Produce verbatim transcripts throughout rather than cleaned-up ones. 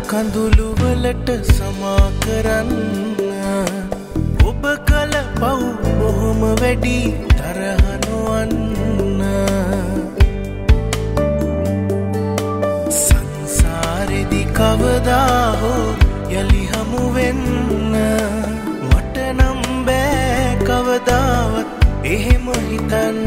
කඳුළු වලට සමා කරන්න ඔබ කල පව් බොහොම වැඩි තරහ නොවන්න සංසාරෙදි කවදා හෝ යලි හමු වෙන්න මට නම් බෑ කවදාවත් එහෙම හිතන්න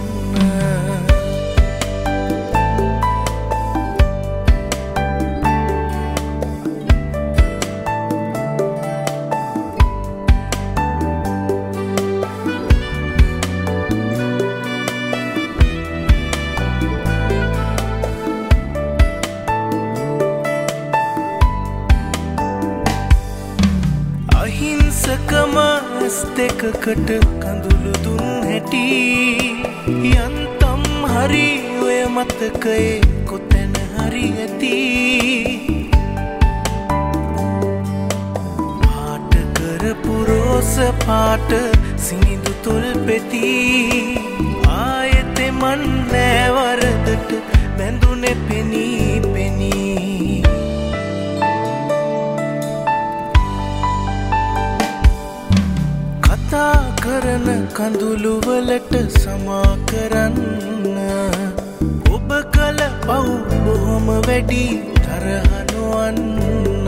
අහිංසකම ඇස් දෙකකට කඳුළු දුන් හැටි යන්තම් හරි ඔය මතකයේ කොතැන හරි ඇති පාට කරපු රෝස පාට සිනිඳු තොල් පෙති ආයෙත් මන් නෑ වරදට බැඳුනේ පෙනී පෙනී කතා කරන කඳුළු වලට සමා කරන්න ඔබ කල පව් බොහොම වැඩි තරහ නොවන්න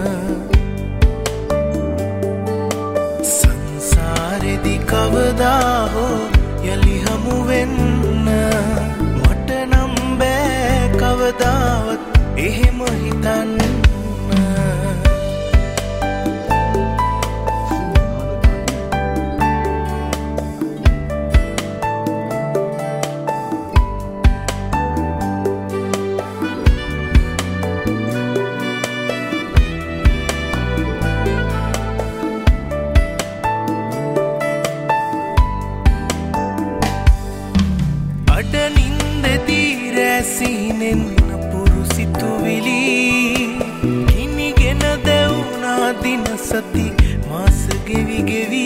සංසාරෙදි කවදා හෝ යලි හමු වෙන්න මට නම් බෑ කවදාවත් එහෙම හිතන්න සීනෙන් නපුරු සිතුවිලි කිනිගෙන දෙවුනා දින සති මාස ගෙවි ගෙවි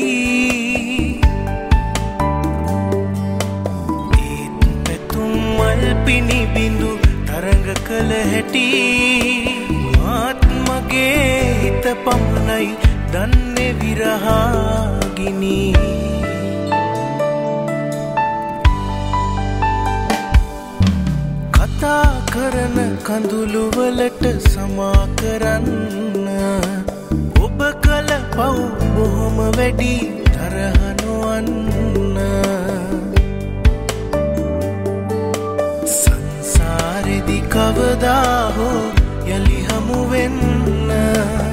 ඒත් පැතුම් මල් පිණි බිඳු තරඟ කළ හැටි මාත් මගේ හිත පමණයි දන්නේ විරහාගිනි කතා කරන කඳුළු වලට සමා කරන්න ඔබ කල පව් බොහොම වැඩි තරහ නොවන්න සංසාරෙදි කවදා හෝ යලි හමු වෙන්න